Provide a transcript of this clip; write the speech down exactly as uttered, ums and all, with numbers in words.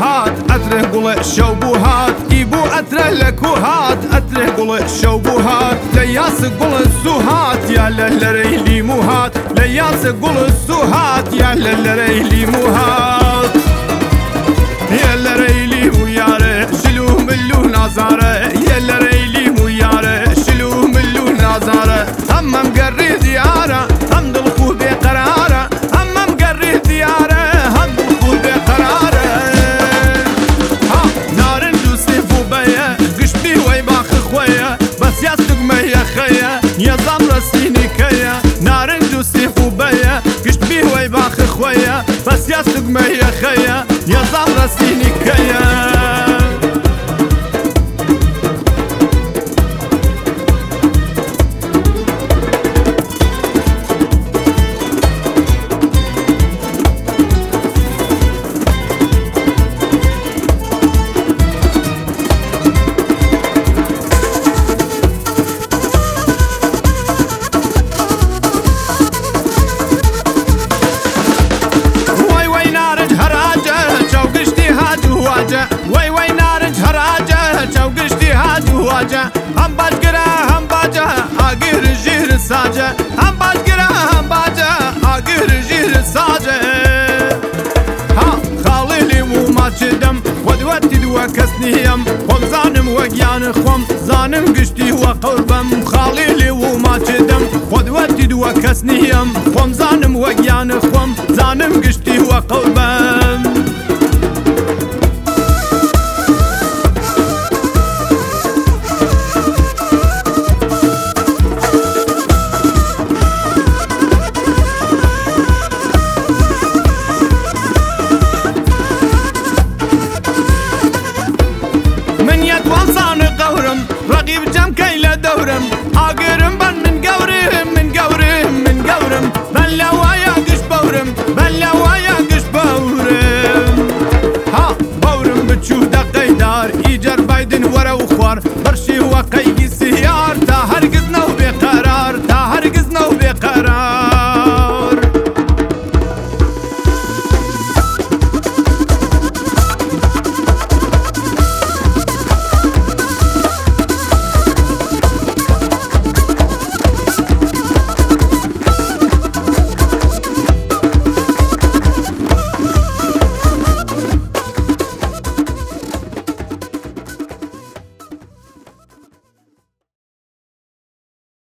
هات أتره قول شوبو هات إيبو أتره لكو هات أتره قول شوبو هات لياس قول سوهات يا للريلي موهات لياس قول سوهات يا للريلي موهات يا للريلي وياره شلو ملو نازاره يا للريلي وياره شلو ملو نازاره هم مقري دياره هم دلخو بقراره هم مقري دياره هم دلخو بقراره ها نارن دوسي فوبيا قشبي ويباخ خويا بس يصدق ميا خيا نظام رسيني كيا نارن دوسي فوبيا قشبي ويباخ خويا بس يصدق ميا خيا نظام رسيني كيا وي وي نارج هراجه چو گشتی هاجو واجه هم باج گره هم باجه آگیر جیر ساجه هم باج گره هم باجه آگیر جیر ساجه ها خالیلی و ماچدم ودوتی دو کسنیم خم زانم وگیان خم زانم گشتی و قربم خالیلی و ماچدم ودوتی دو کسنیم خم زانم وگیان خم زانم گشتی و قربم رقيب جم كيلا دورم آقرم بن من قورم من قورم من قورم بلا ويا قش بورم بلا ويا قش بورم ها بورم بتشوف دقيدار إيجار بايدن ورا وخوار